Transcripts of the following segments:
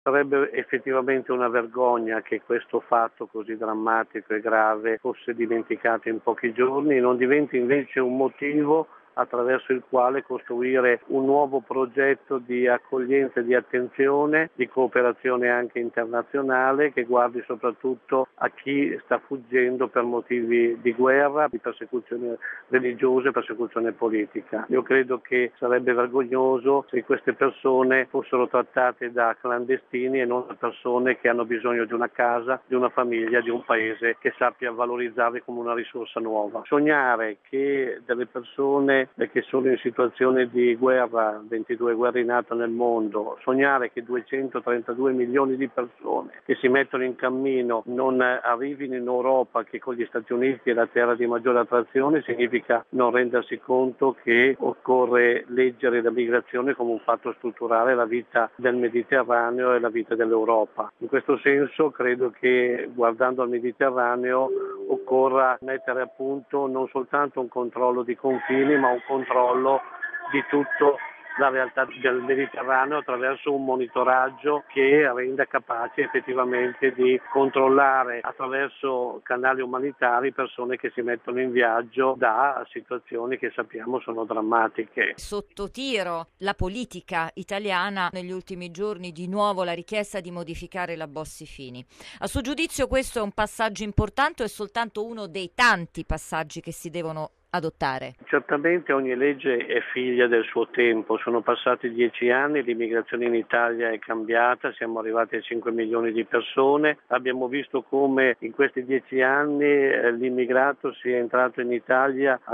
Sarebbe effettivamente una vergogna che questo fatto così drammatico e grave fosse dimenticato in pochi giorni e non diventi invece un motivo attraverso il quale costruire un nuovo progetto di accoglienza e di attenzione, di cooperazione anche internazionale che guardi soprattutto a chi sta fuggendo per motivi di guerra, di persecuzione religiosa, persecuzione politica. Io credo che sarebbe vergognoso se queste persone fossero trattate da clandestini e non da persone che hanno bisogno di una casa, di una famiglia, di un paese che sappia valorizzarli come una risorsa nuova. Sognare che delle persone che sono in situazione di guerra, 22 guerre in atto nel mondo, sognare che 232 milioni di persone che si mettono in cammino non arrivino in Europa, che con gli Stati Uniti è la terra di maggiore attrazione, significa non rendersi conto che occorre leggere la migrazione come un fatto strutturale la vita del Mediterraneo e la vita dell'Europa. In questo senso credo che guardando al Mediterraneo occorra mettere a punto non soltanto un controllo di confini, ma un controllo di tutta la realtà del Mediterraneo attraverso un monitoraggio che renda capace effettivamente di controllare attraverso canali umanitari persone che si mettono in viaggio da situazioni che sappiamo sono drammatiche. Sotto tiro la politica italiana negli ultimi giorni, di nuovo la richiesta di modificare la Bossi-Fini. A suo giudizio questo è un passaggio importante o è soltanto uno dei tanti passaggi che si devono adottare? Certamente ogni legge è figlia del suo tempo, sono passati 10 anni, l'immigrazione in Italia è cambiata, siamo arrivati a 5 milioni di persone, abbiamo visto come in questi 10 anni l'immigrato sia entrato in Italia al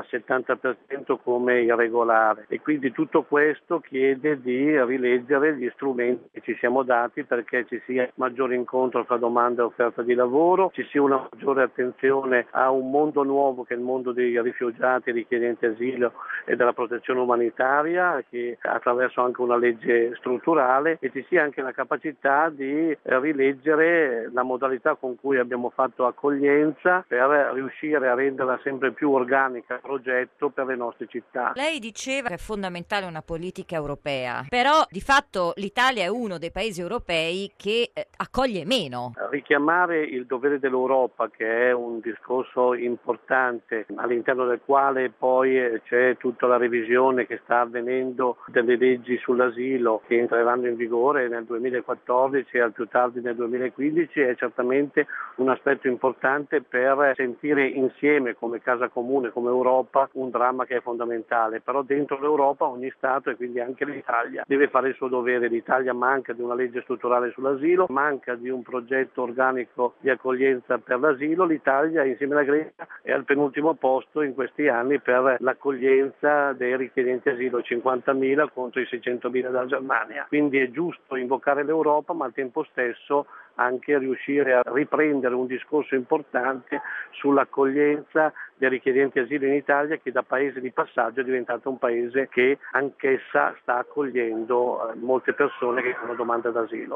70% come irregolare e quindi tutto questo chiede di rileggere gli strumenti che ci siamo dati perché ci sia maggiore incontro fra domanda e offerta di lavoro, ci sia una maggiore attenzione a un mondo nuovo che è il mondo dei rifugiati, richiedenti asilo e della protezione umanitaria, che attraverso anche una legge strutturale e ci sia anche la capacità di rileggere la modalità con cui abbiamo fatto accoglienza per riuscire a renderla sempre più organica il progetto per le nostre città. Lei diceva che è fondamentale una politica europea, però di fatto l'Italia è uno dei paesi europei che accoglie meno. Richiamare il dovere dell'Europa, che è un discorso importante all'interno del quale poi c'è tutta la revisione che sta avvenendo delle leggi sull'asilo che entreranno in vigore nel 2014 e al più tardi nel 2015, è certamente un aspetto importante per sentire insieme come casa comune, come Europa, un dramma che è fondamentale. Però dentro l'Europa ogni Stato e quindi anche l'Italia deve fare il suo dovere. L'Italia manca di una legge strutturale sull'asilo, manca di un progetto organico di accoglienza per l'asilo. L'Italia insieme alla Grecia è al penultimo posto in questi anni per l'accoglienza dei richiedenti asilo, 50.000 contro i 600.000 della Germania. Quindi è giusto invocare l'Europa, ma al tempo stesso anche riuscire a riprendere un discorso importante sull'accoglienza dei richiedenti asilo in Italia, che da paese di passaggio è diventato un paese che anch'essa sta accogliendo molte persone che fanno domanda d'asilo.